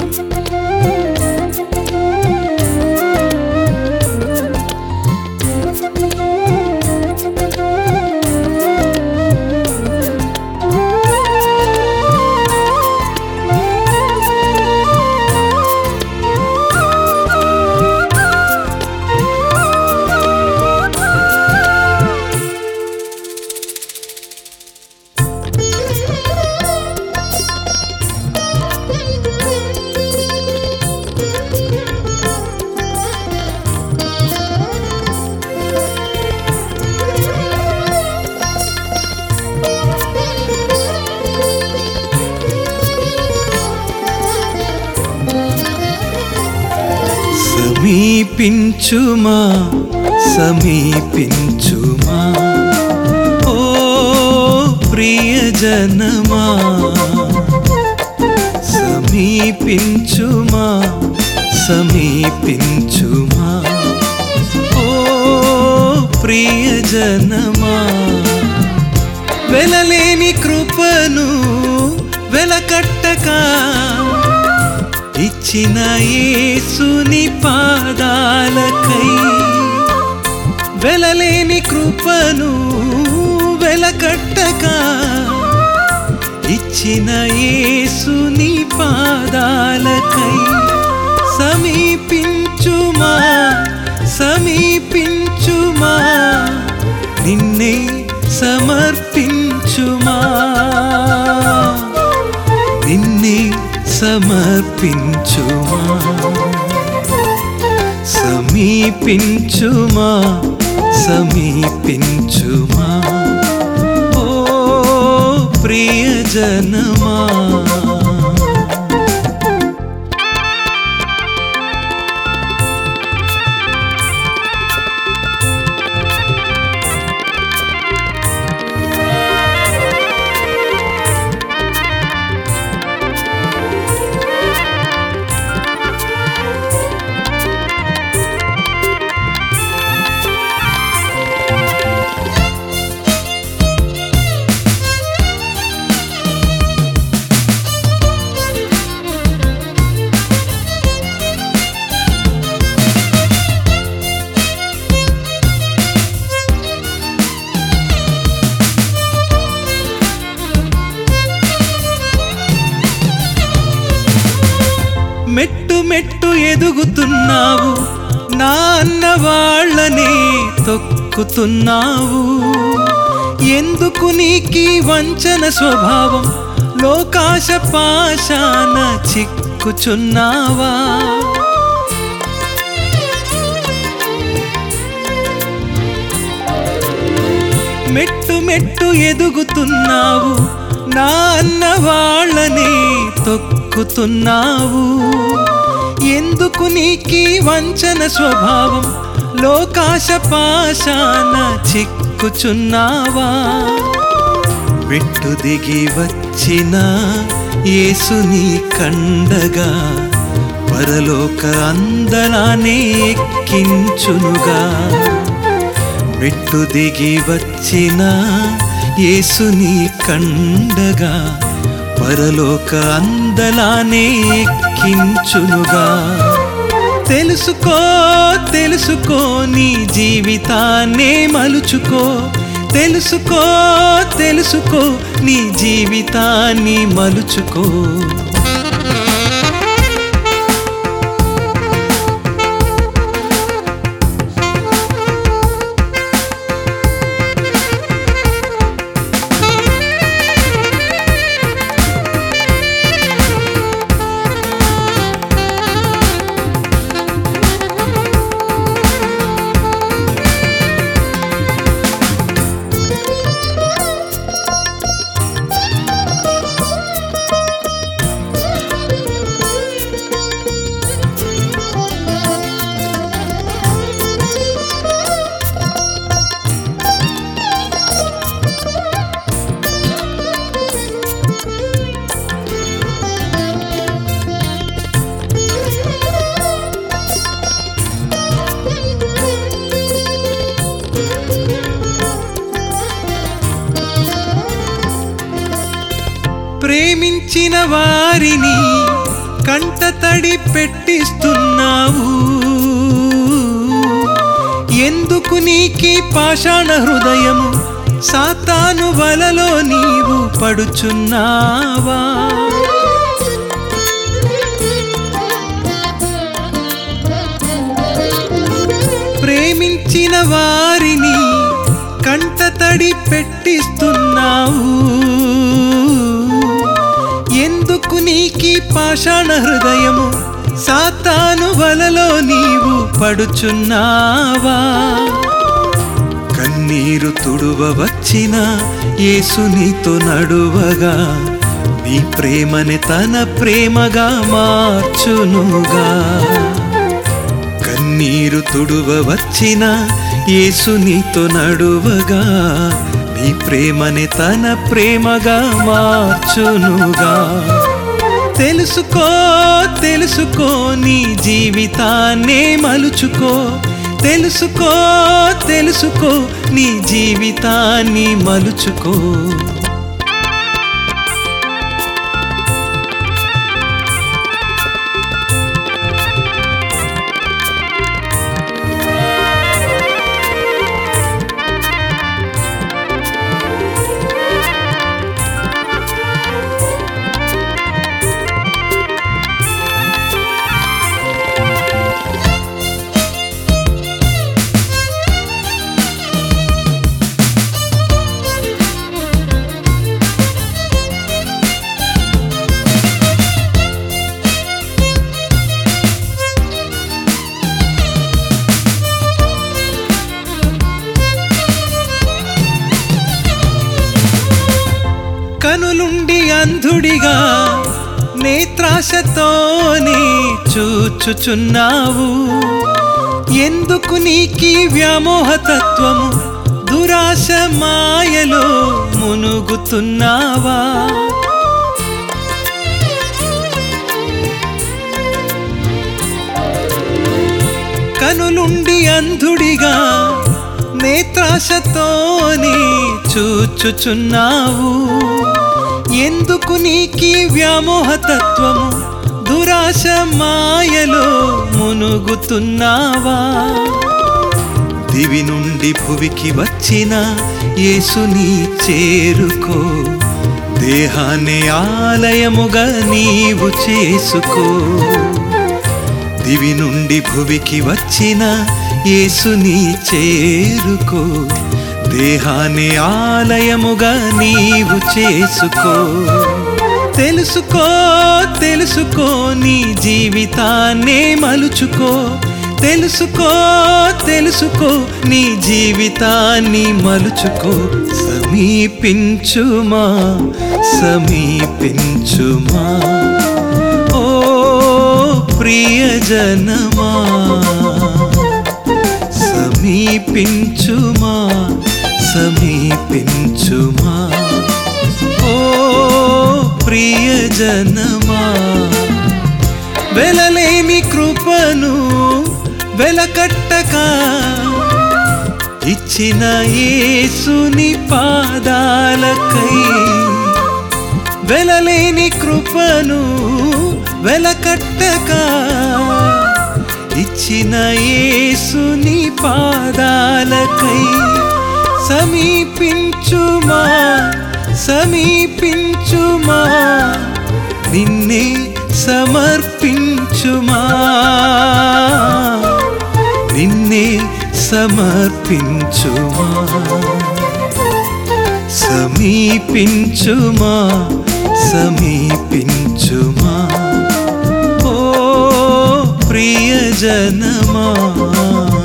సమీపించుమా సమీపించుమా ఓ ప్రియజనమా సమీపించుమా సమీపించుమా ఓ ప్రియజనమా వెలలేని కృపను వెలకట్టక ఇచ్చిన యేసుని పాదాలకై వెలలేని కృపను వెలకట్టక ఇచ్చిన యేసుని పాదాలకై సమీపించుమా సమీపించుమా నిన్నే సమర్పించుమా నిన్నే సమర్పించుమా సమీపించుమా సమీపించుమా ఓ ప్రియజనమా మెట్టు మెట్టు ఎదుగుతున్నావు నా అన్న వాళ్ళనే తొక్కుతున్నావు ఎందుకు నీకీ వంచన స్వభావం లోకాశ పాశాన చిక్కుచున్నావా మెట్టు మెట్టు ఎదుగుతున్నావు నా అన్న వాళ్ళనే తొక్కుతున్నావు ఎందుకు నీకీ వంచన స్వభావం లోకాశ పాశాన చిక్కుచున్నావా విట్టు దిగి వచ్చిన యేసుని కండగా పరలోక అందలానే ఎక్కించునుగా విట్టు దిగి వచ్చిన యేసుని కండగా పరలోక అందలానే ఎక్కించునుగా తెలుసుకో తెలుసుకో నీ జీవితాన్నే మలుచుకో తెలుసుకో తెలుసుకో నీ జీవితాన్ని మలుచుకో ప్రేమించిన వారిని కంటతడి పెట్టిస్తున్నావు. ఎందుకు నీకీ పాషాణ హృదయము, సాతాను వలలో నీవు పడుచున్నావా? ప్రేమించిన వారిని కంటతడి పెట్టిస్తున్నావు. ఎందుకు నీకీ పాషాణ హృదయము, సాతాను వలలో నీవు పడుచున్నావా? కన్నీరు తుడువవచ్చిన యేసు నీతో నడువగా, నీ ప్రేమని తన ప్రేమగా మార్చునుగా. కన్నీరు తుడువవచ్చిన యేసు నీతో నడువగా, నీ ప్రేమని తన ప్రేమగా మార్చునుగా. తెలుసుకో తెలుసుకో నీ జీవితాన్నే మలుచుకో. తెలుసుకో తెలుసుకో నీ జీవితాన్ని మలుచుకో. కనులుండి అంధుడిగా నేత్రాశతోనే చూచుచున్నావు. ఎందుకు నీకీ వ్యామోహతత్వము, దురాశ మాయలో మునుగుతున్నావా? కనులుండి అంధుడిగా నేత్రాశతోనే చూచుచున్నావు. ఎందుకు నీకీ వ్యామోహతత్వము, దురాశ మాయలో మునుగుతున్నావా? దివి నుండి భువికి వచ్చిన యేసుని చేరుకో. దేహాన్ని ఆలయముగా నీవు చేసుకో. దివి నుండి భువికి వచ్చిన యేసుని చేరుకో. దేహాన్ని ఆలయముగా నీవు చేసుకో. తెలుసుకో తెలుసుకో నీ జీవితాన్నే మలుచుకో. తెలుసుకో తెలుసుకో నీ జీవితాన్ని మలుచుకో. సమీపించుమా సమీపించుమా ఓ ప్రియజనమా. సమీపించుమా సమీపించుమా ఓ ప్రియజనమా. వెలలేని కృపను వెలకట్టక ఇచ్చిన యేసుని పాదాలకై. వెలలేని కృపను వెలకట్టక ఇచ్చిన యేసుని పాదాలకై. సమీపించుమా సమీపించుమా నిన్నే సమర్పించుమా. నిన్నే సమర్పించుమా. సమీపించుమా సమీపించుమా ఓ ప్రియజనమా.